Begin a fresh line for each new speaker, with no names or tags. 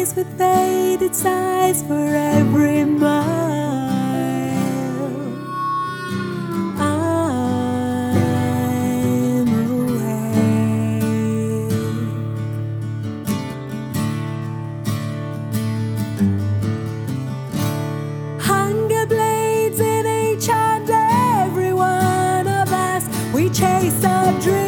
eyes with faded sighs for every mile I'm away. Hunger blades in each and every one of us. We chase our dreams.